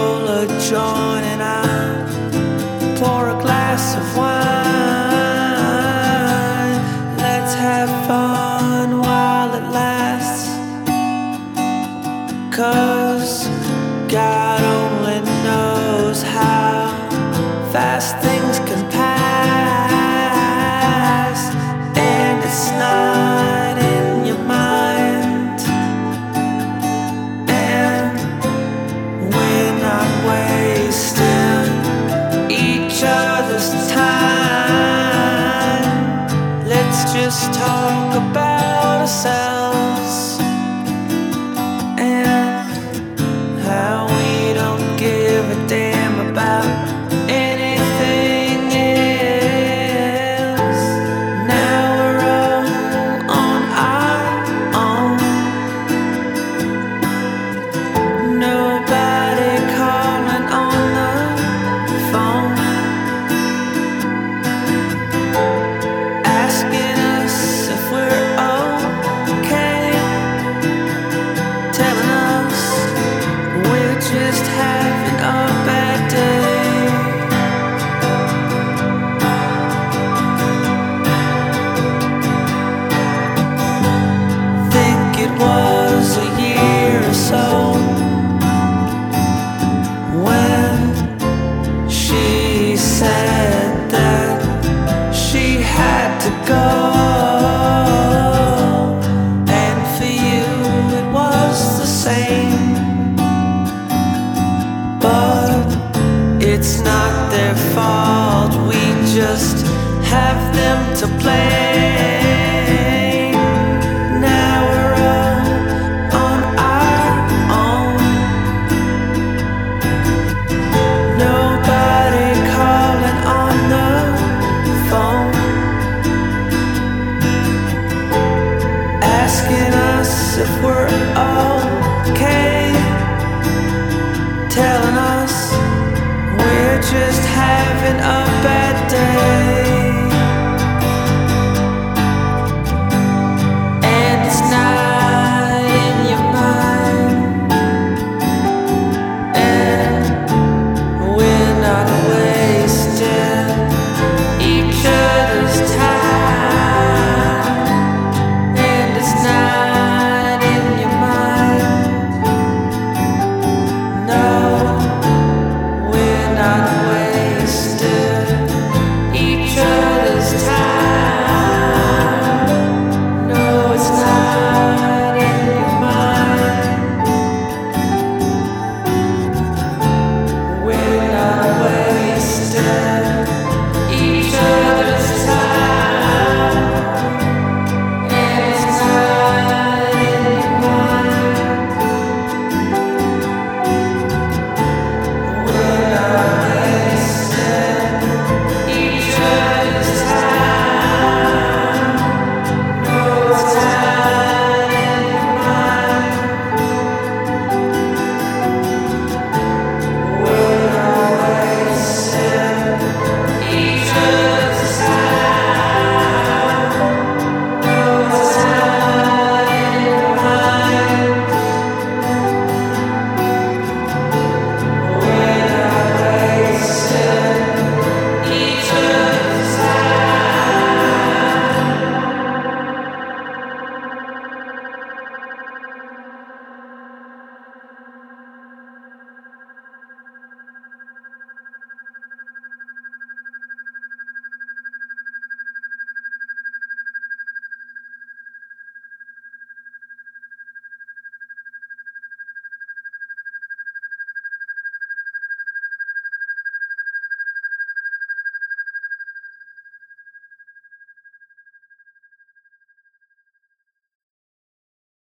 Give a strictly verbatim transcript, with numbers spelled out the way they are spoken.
roll a joint and I pour a glass of wine. Let's have fun while it lasts, 'cause God only knows how fast things can pass, and it's not in your mind. And we're not wasting each other's time. Let's just talk about ourselves and how we don't give a damn about anything else. Now we're all on our own. Nobody calling on the phone, asking us if we're okay, telling us we're just having a bad day. Think it was a year or so when she said that she had to go, and for you it was the same. But it's not their fault, we just have them to blame. Now we're all on our own. Nobody calling on the phone, asking us if we're okay, telling us we're just having a